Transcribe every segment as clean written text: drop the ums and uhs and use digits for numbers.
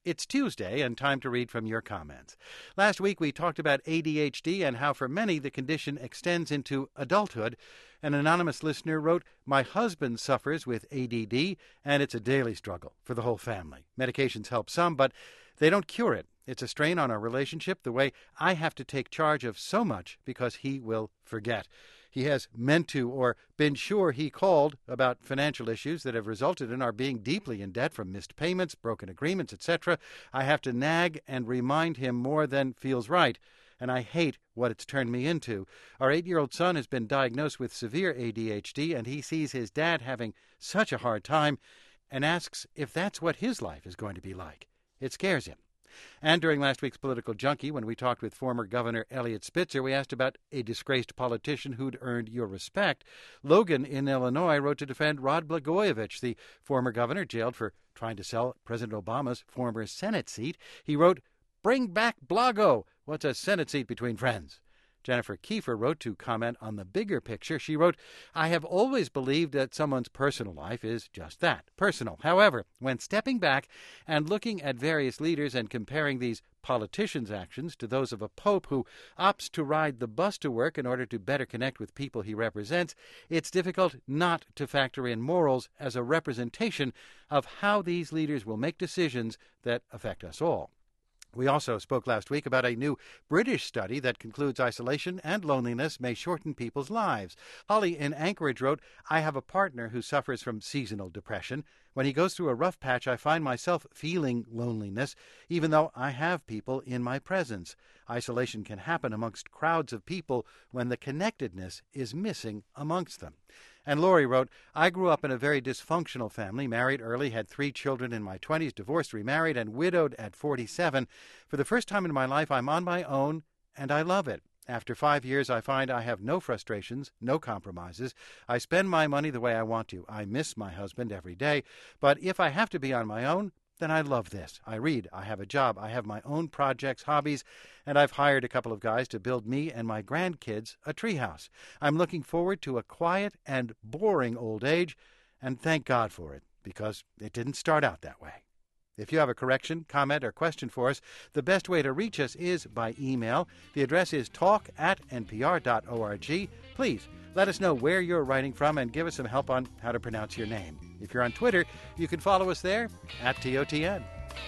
It's Tuesday and time to read from your comments. Last week we talked about ADHD and how for many the condition extends into adulthood. An anonymous listener wrote, "My husband suffers with ADD and it's a daily struggle for the whole family. Medications help some, but they don't cure it. It's a strain on our relationship the way I have to take charge of so much because he will forget. He has meant to or been sure he called about financial issues that have resulted in our being deeply in debt from missed payments, broken agreements, etc. I have to nag and remind him more than feels right, and I hate what it's turned me into. Our 8-year-old son has been diagnosed with severe ADHD, and he sees his dad having such a hard time and asks if that's what his life is going to be like. It scares him." And during last week's Political Junkie, when we talked with former Governor Eliot Spitzer, we asked about a disgraced politician who'd earned your respect. Logan in Illinois wrote to defend Rod Blagojevich, the former governor jailed for trying to sell President Obama's former Senate seat. He wrote, "Bring back Blago. What's a Senate seat between friends?" Jennifer Kiefer wrote to comment on the bigger picture. She wrote, "I have always believed that someone's personal life is just that, personal. However, when stepping back and looking at various leaders and comparing these politicians' actions to those of a pope who opts to ride the bus to work in order to better connect with people he represents, it's difficult not to factor in morals as a representation of how these leaders will make decisions that affect us all." We also spoke last week about a new British study that concludes isolation and loneliness may shorten people's lives. Holly in Anchorage wrote, "I have a partner who suffers from seasonal depression. When he goes through a rough patch, I find myself feeling loneliness, even though I have people in my presence. Isolation can happen amongst crowds of people when the connectedness is missing amongst them." And Lori wrote, "I grew up in a very dysfunctional family, married early, had 3 children in my 20s, divorced, remarried, and widowed at 47. For the first time in my life, I'm on my own, and I love it. After 5 years, I find I have no frustrations, no compromises. I spend my money the way I want to. I miss my husband every day. But if I have to be on my own, then I love this. I read, I have a job, I have my own projects, hobbies, and I've hired a couple of guys to build me and my grandkids a treehouse. I'm looking forward to a quiet and boring old age, and thank God for it, because it didn't start out that way." If you have a correction, comment, or question for us, the best way to reach us is by email. The address is talk@npr.org. Please let us know where you're writing from and give us some help on how to pronounce your name. If you're on Twitter, you can follow us there @TOTN.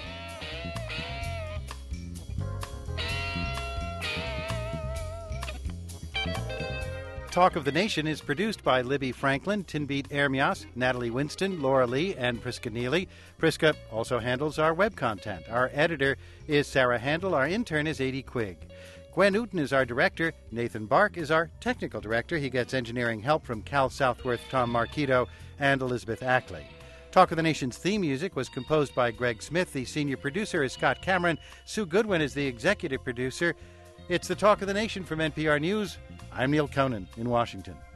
Talk of the Nation is produced by Libby Franklin, Tinbeat Ermias, Natalie Winston, Laura Lee, and Priska Neely. Priska also handles our web content. Our editor is Sarah Handel. Our intern is Adie Quigg. Gwen Newton is our director. Nathan Bark is our technical director. He gets engineering help from Cal Southworth, Tom Marquito, and Elizabeth Ackley. Talk of the Nation's theme music was composed by Greg Smith. The senior producer is Scott Cameron. Sue Goodwin is the executive producer. It's the Talk of the Nation from NPR News. I'm Neil Conan in Washington.